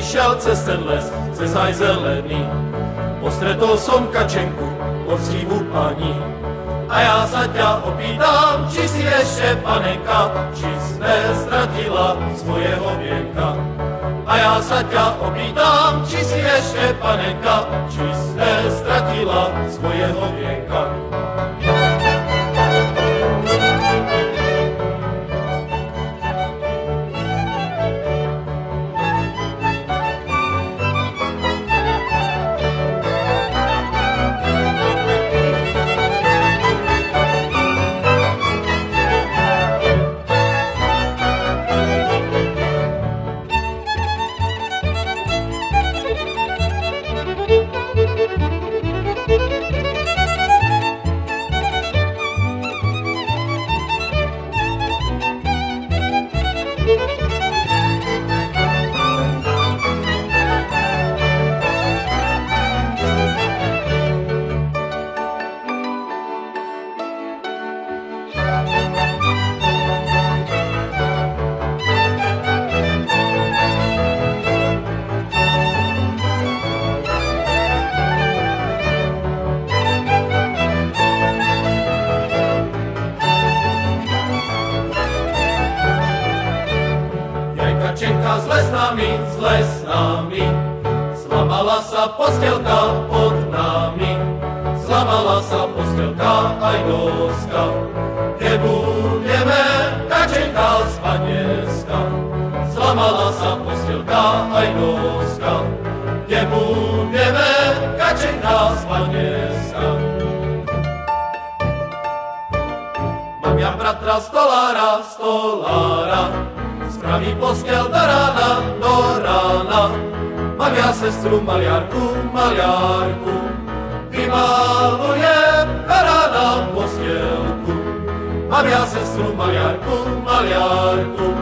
išiel cez ten les, cez haj zelený. Postretol som kačenku, poctivú pani. A ja sa ťa opýtam, či si ešte panenka, či si nestratila svojho vienka. A ja sa ťa opýtam, či si ešte panenka, či si nestratila svojho vienka. Kačenka s lesnami, zlamala sa postelka pod nami, zlamala sa postelka aj doska. Kde budeme, Kačenka spať dneska? Zlamala sa postelka aj doska. Kde budeme, Kačenka spať dneska? Mám ja bratra stolára, spraví postel do rána. Mám ja sestru maliarku, vymalujem do rána postelku. Mám ja sestru maliarku,